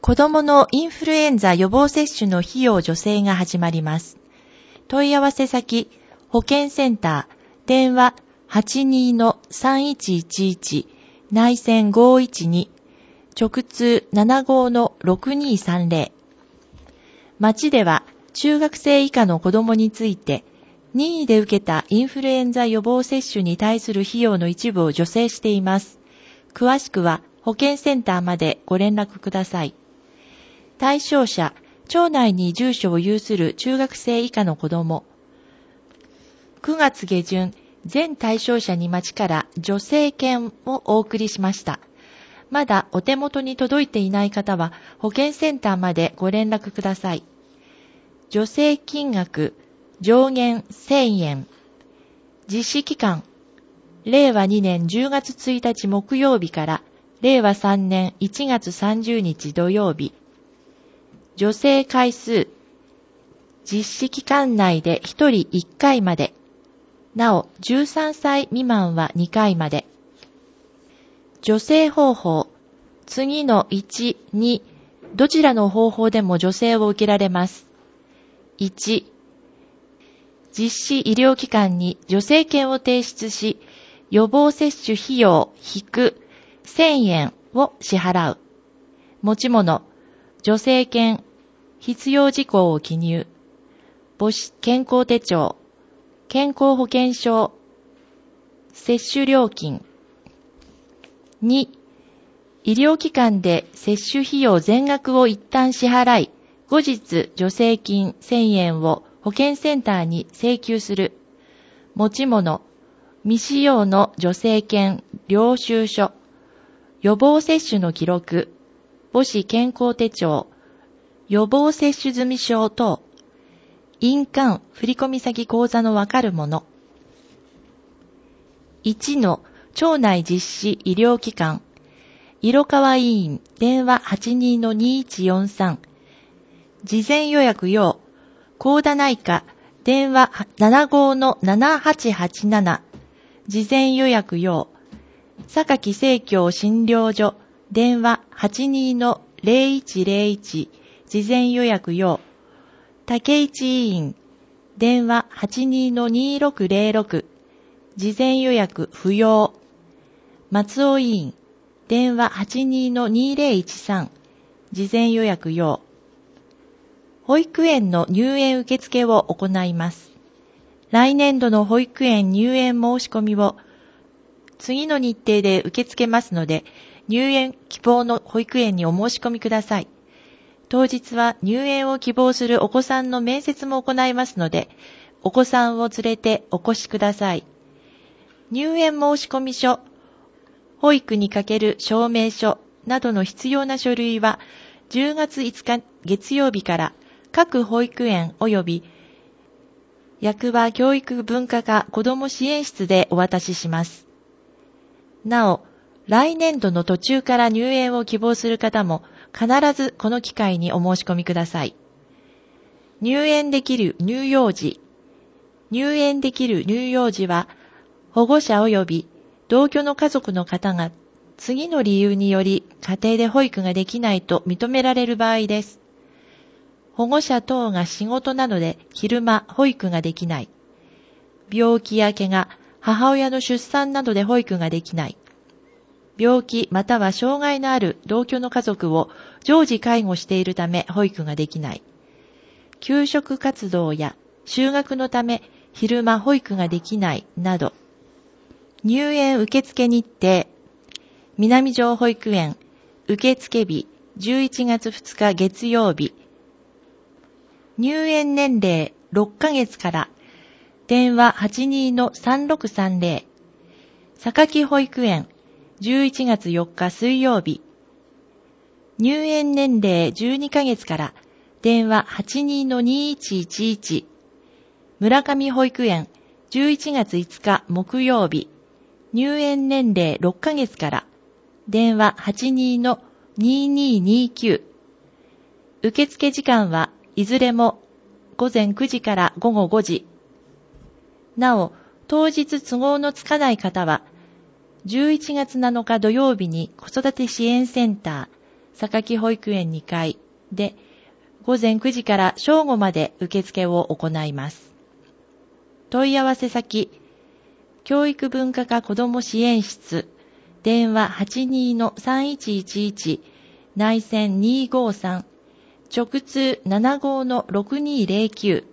子どものインフルエンザ予防接種の費用助成が始まります。問い合わせ先、保健センター、電話 82-3111 内線512、直通75-6230。町では中学生以下の子どもについて、任意で受けたインフルエンザ予防接種に対する費用の一部を助成しています。詳しくは保健センターまでご連絡ください。対象者、町内に住所を有する中学生以下の子ども。9月下旬、全対象者に町から助成券をお送りしました。まだお手元に届いていない方は保健センターまでご連絡ください。助成金額上限1000円。実施期間、令和2年10月1日木曜日から令和3年1月30日土曜日。助成回数、実施期間内で1人1回まで。なお、13歳未満は2回まで。助成方法、次の1、2、どちらの方法でも助成を受けられます。1、実施医療機関に助成券を提出し、予防接種費用-1000円を支払う。持ち物、助成券、必要事項を記入。母子健康手帳、健康保険証、接種料金。2、医療機関で接種費用全額を一旦支払い、後日助成金1000円を保健センターに請求する。持ち物、未使用の助成券、領収書、予防接種の記録、母子健康手帳、予防接種済証等、印鑑、振込先口座のわかるもの。1の町内実施医療機関、色川医院、電話 82-2143、事前予約用、高田内科、電話 75-7887、事前予約用、榊生協診療所、電話 82-0101、事前予約用、竹市医院、電話 82-2606、事前予約不要、松尾医院、電話 82-2013、事前予約用。保育園の入園受付を行います。来年度の保育園入園申し込みを次の日程で受け付けますので、入園希望の保育園にお申し込みください。当日は入園を希望するお子さんの面接も行いますので、お子さんを連れてお越しください。入園申し込み書、保育にかける証明書などの必要な書類は、10月5日月曜日から各保育園及び役場教育文化課子ども支援室でお渡しします。なお、来年度の途中から入園を希望する方も必ずこの機会にお申し込みください。入園できる乳幼児。入園できる乳幼児は、保護者及び同居の家族の方が次の理由により家庭で保育ができないと認められる場合です。保護者等が仕事などで昼間保育ができない。病気や怪我、母親の出産などで保育ができない。病気または障害のある同居の家族を常時介護しているため保育ができない。給食活動や就学のため昼間保育ができないなど。入園受付日程、南城保育園、受付日11月2日月曜日。入園年齢6ヶ月から、電話 82-3630、榊保育園、11月4日水曜日。入園年齢12ヶ月から、電話 82-2111、村上保育園、11月5日木曜日。入園年齢6ヶ月から、電話 82-2229。受付時間はいずれも午前9時から午後5時。なお、当日都合のつかない方は、11月7日土曜日に子育て支援センター、 榊保育園2階で午前9時から正午まで受付を行います。問い合わせ先、教育文化課子ども支援室、電話 82-3111 内線253、直通75-6209